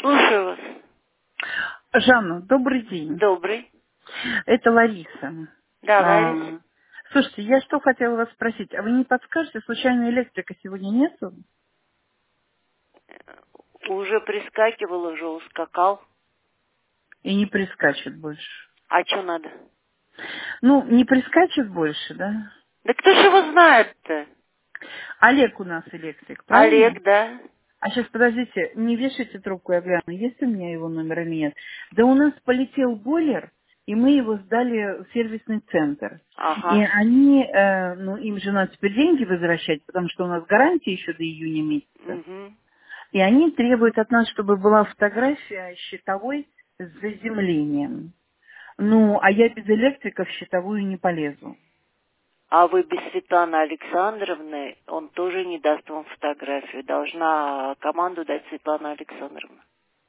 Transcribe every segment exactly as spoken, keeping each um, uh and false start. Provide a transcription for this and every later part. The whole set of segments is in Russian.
Слушаю вас. Жанна, добрый день. Добрый. Это Лариса. Да, А, Лариса. слушайте, я что хотела вас спросить. А вы не подскажете, случайно электрика сегодня нету? Уже прискакивал, уже ускакал. И не прискачет больше. А что надо? Ну, не прискачет больше, да? Да кто ж его знает-то? Олег у нас электрик, правильно? Олег, да. А сейчас, подождите, не вешайте трубку, я гляну, есть у меня его номер или нет. Да у нас полетел бойлер, и мы его сдали в сервисный центр. И Ага. они, э, ну, им же надо теперь деньги возвращать, потому что у нас гарантия еще до июня месяца. Угу. И они требуют от нас, чтобы была фотография счетовой с заземлением. Ну, а я без электрика в счетовую не полезу. А вы без Светланы Александровны, он тоже не даст вам фотографию. Должна команду дать Светлана Александровна.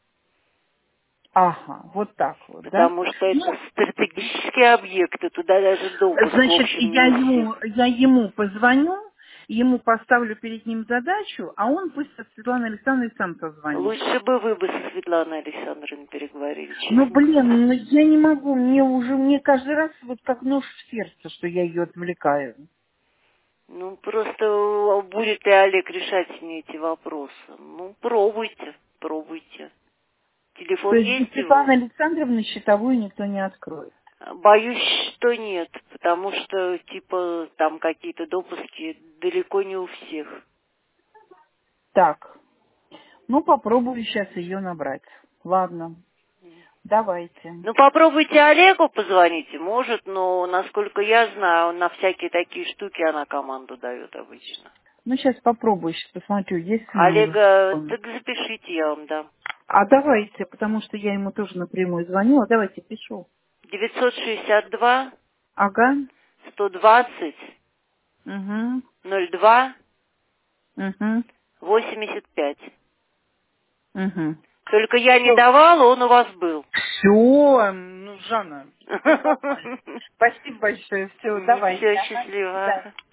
Ага, вот так вот, да? Потому что Ну, это стратегические объекты, туда даже допуск, в значит, общем, не я у ему, всех. я ему позвоню, ему поставлю перед ним задачу, а он пусть со Светланой Александровной сам созвонит. Лучше бы вы бы со Светланой Александровной переговорили, Ну, честно говоря. блин, ну я не могу, мне уже, мне каждый раз вот как нож в сердце, что я ее отвлекаю. Ну, просто будет ли Олег решать мне эти вопросы? Ну, пробуйте, пробуйте. То Телефон есть без есть Светланы его? Александровны счетовую никто не откроет. Боюсь, что нет, потому что, типа, там какие-то допуски далеко не у всех. Так, ну попробую сейчас ее набрать. Ладно, давайте. Ну, попробуйте Олегу позвоните, может, но, насколько я знаю, на всякие такие штуки она команду дает обычно. Ну, сейчас попробую, сейчас посмотрю, есть у него уже Олега, телефон. так запишите, я вам дам. А давайте, потому что я ему тоже напрямую звонила. Давайте, пишу. девятьсот шестьдесят два Ага. сто двадцать Угу. ноль два Угу. восемьдесят пять. Угу. Только я не Все. давала, он у вас был. Все, ну, Жанна, все нормально. Спасибо большое. Все, давайте. Все, Ага, до свидания. счастливо.